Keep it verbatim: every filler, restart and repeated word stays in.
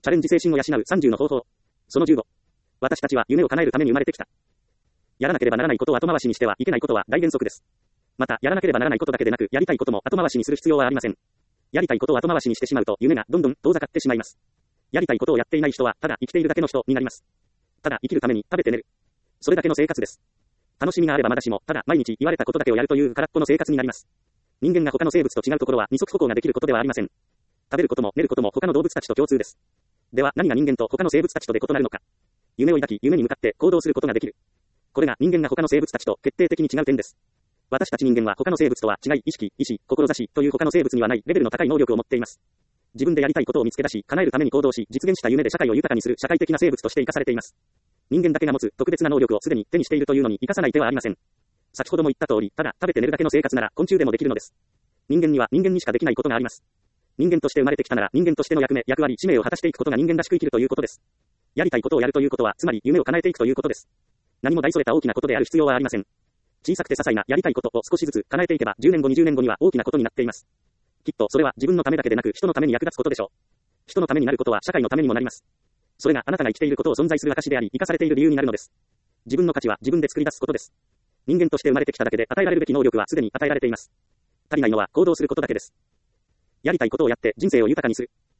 チャレンジ精神を養うさんじゅうの方法。そのじゅうご。私たちは夢を叶えるために生まれてきた。やらなければならないことを後回しにしてはいけないことは大原則です。また、やらなければならないことだけでなく、やりたいことも後回しにする必要はありません。やりたいことを後回しにしてしまうと、夢がどんどん遠ざかってしまいます。やりたいことをやっていない人は、ただ生きているだけの人になります。ただ生きるために食べて寝る。それだけの生活です。楽しみがあればまだしも、ただ毎日言われたことだけをやるという空っぽの生活になります。人間が他の生物と違うところは二足歩行ができることではありません。食べることも寝ることも他の動物たちと共通です。では何が人間と他の生物たちとで異なるのか。夢を抱き、夢に向かって行動することができる。これが人間が他の生物たちと決定的に違う点です。私たち人間は他の生物とは違い、意識、意志、志という他の生物にはないレベルの高い能力を持っています。自分でやりたいことを見つけ出し、叶えるために行動し、実現した夢で社会を豊かにする社会的な生物として生かされています。人間だけが持つ特別な能力をすでに手にしているというのに生かさない手はありません。先ほども言った通り、ただ食べて寝るだけの生活なら昆虫でもできるのです。人間には人間にしかできないことがあります。人間として生まれてきたなら人間としての役目、役割、使命を果たしていくことが人間らしく生きるということです。やりたいことをやるということは、つまり夢を叶えていくということです。何も大それた大きなことである必要はありません。小さくて些細なやりたいことを少しずつ叶えていけば、じゅうねんご、にじゅうねんごには大きなことになっています。きっとそれは自分のためだけでなく人のために役立つことでしょう。人のためになることは社会のためにもなります。それがあなたが生きていることを存在する証であり、生かされている理由になるのです。自分の価値は自分で作り出すことです。人間として生まれてきただけで与えられるべき能力はすでに与えられています。足りないのは行動することだけです。やりたいことをやって人生を豊かにする。